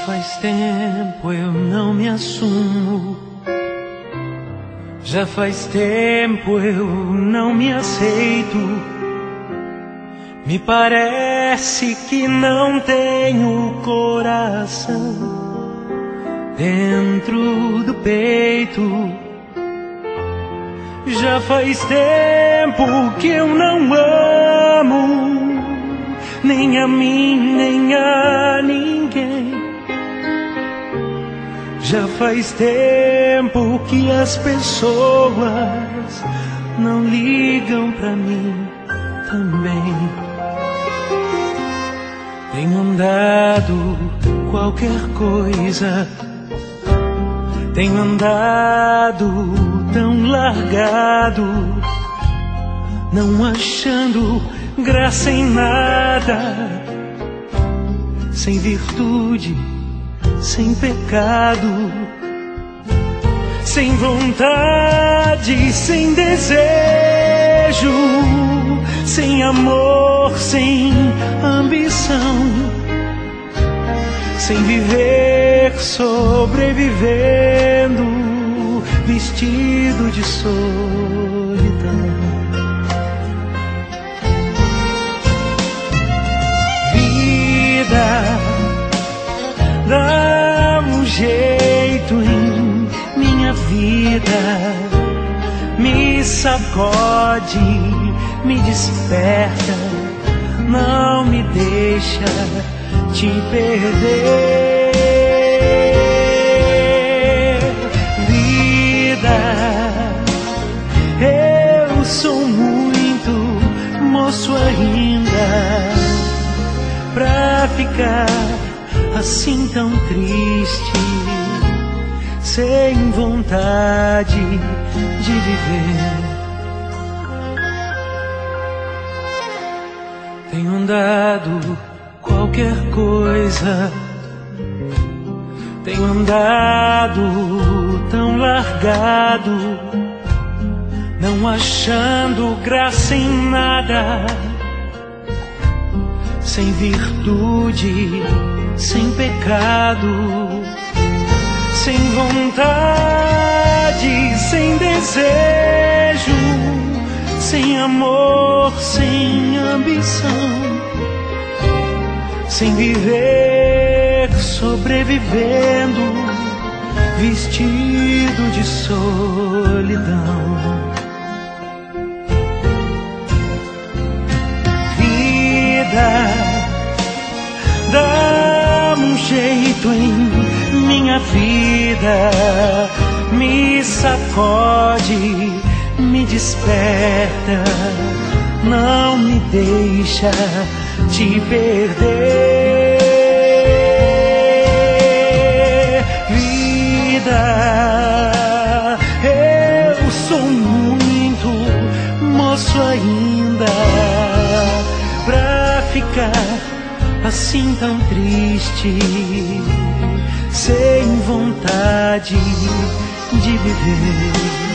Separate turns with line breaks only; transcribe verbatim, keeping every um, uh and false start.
faz tempo eu não me assumo, já faz tempo eu não me aceito. Me parece que não tenho coração dentro do peito. Já faz tempo que eu não amo, nem a mim, nem a ninguém. Já faz tempo que as pessoas não ligam pra mim também. Tenho andado qualquer coisa, tenho andado tão largado, não achando graça em nada, sem virtude, sem pecado, sem vontade, sem desejo, sem amor, sem ambição, sem viver, sobrevivendo, vestido de solidão. Vida, dá um jeito em minha vida, me sacode, me desperta, não me deixa te perder. Vida, eu sou muito moço ainda pra ficar assim tão triste, sem vontade de viver. Tenho andado qualquer coisa, tenho andado tão largado, não achando graça em nada, sem virtude, sem pecado, sem vontade, sem desejo, sem amor, sem ambição, sem viver, sobrevivendo, vestido de solidão. Vida, dá um jeito em minha vida, me sacode, me desperta, não me deixa te perder. Vida, eu sou muito moço ainda pra ficar assim tão triste, sem vontade de viver.